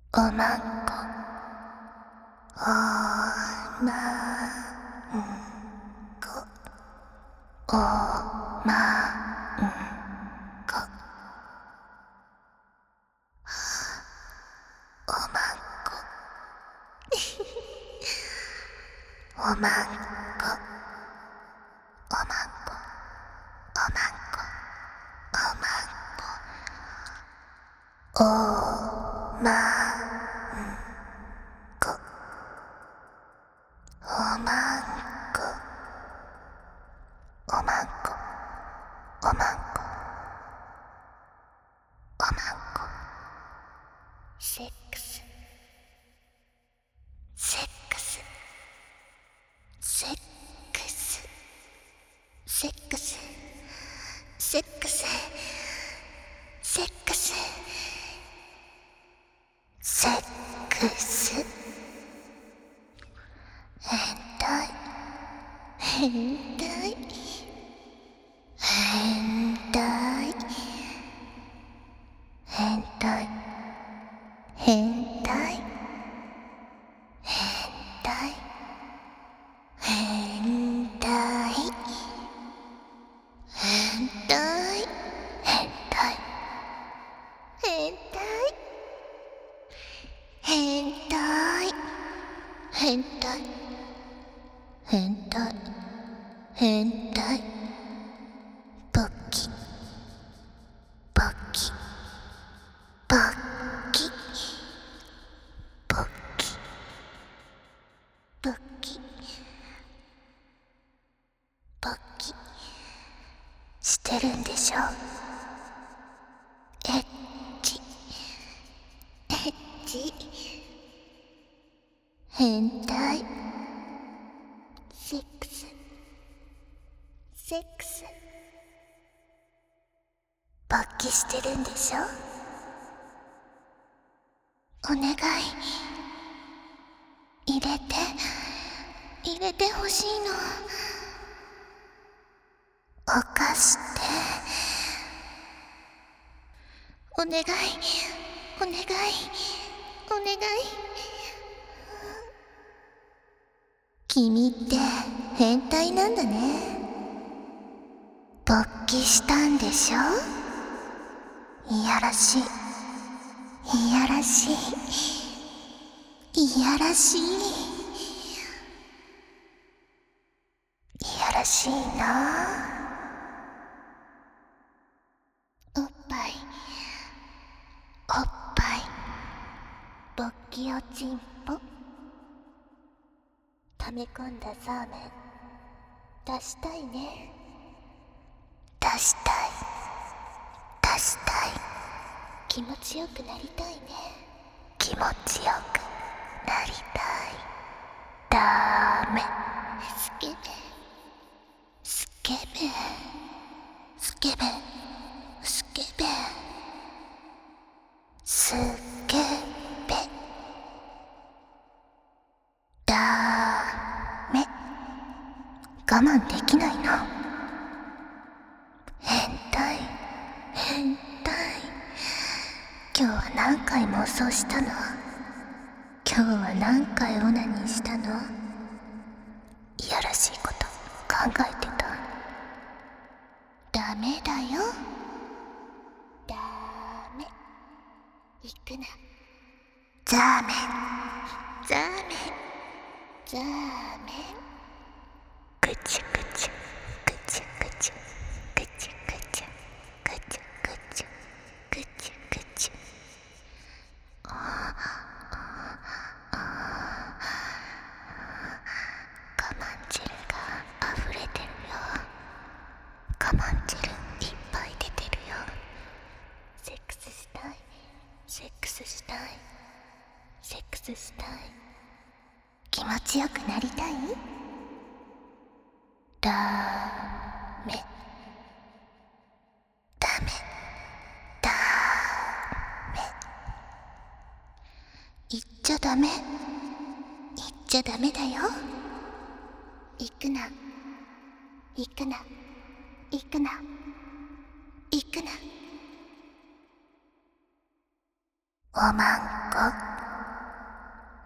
おまんこ、おまんこ、おまんこ、おまんこ、おまんこ、おまんこ、おまんこ、おまんこ、おまんこ、おまんこ、おまんこ、おまんこ、おまんこ、セックス、セックス、セックス、セックス、セックス、セックス、セックス、変態、変態、変態、変態、変態、変態、変態、変態、変態、変態、変態、変態、変態、変態、ポッキ、ポッキ、ポッキ、ポッキ、ポッキ、ポッキしてるんでしょ。エッチ、エッチ、変態、セックス、セックス、勃起してるんでしょ。お願い、入れてほしいの。犯してお願い、お願い、お願い。君って変態なんだね。勃起したんでしょ。いやらしい、いやらしい、いやらしい、いやらしいな。おっぱい、おっぱい、勃起おちんぽ、溜め込んだそうめん出したいね。出したい、出したい、気持ちよくなりたいね。気持ちよくなりたい。ダメ。スケベ、スケベ、スケベ、スケベ、スケベ、ダメ。我慢できないの。変態、変態。今日は何回妄想したの？今日は何回オナニーしたの？いやらしいこと考えてた。ダメだよ。ダメ。行くな。ザーメン、ザーメン、ザーメン。ぐちゅぐちゅ、ぐちゅぐちゅ、ぐちゅぐちゅ、ぐちゅぐちゅ、ぐちゅぐちゅ。我慢汁が溢れてるよ。我慢汁いっぱい出てるよ。セックスしたい、セックスしたい、セックスしたい。気持ちよくなりたい？ダメ、ダメ、ダメ。言っちゃダメ、言っちゃダメだよ。行くな、行くな、行くな、行くな。おまんこ、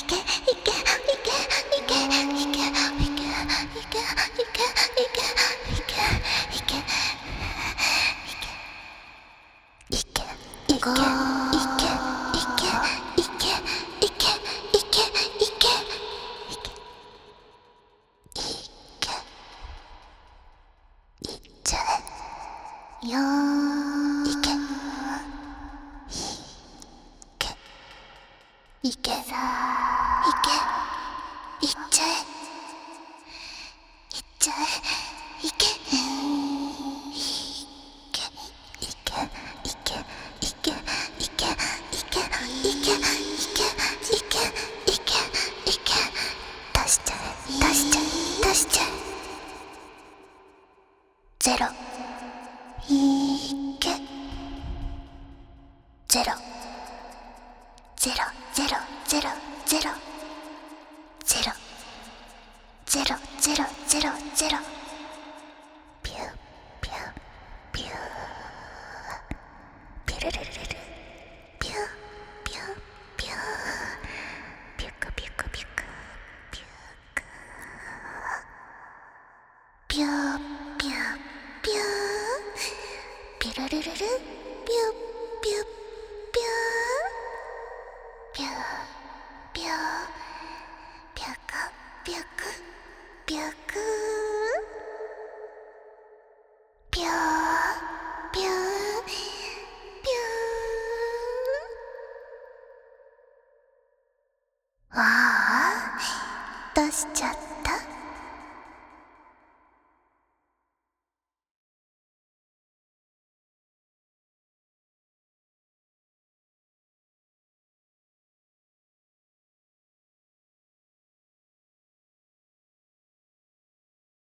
よーいけいけさあいけいっちゃえいっちゃえいけいけいけいけいけいけいけいけいけいけ出しちゃえ出しちゃえ出しちゃえゼロいけゼロゼロゼロゼロゼロゼロゼロゼロゼロゼロピューピューピューピュルルルルルピューピューピューピュクピュしちゃった。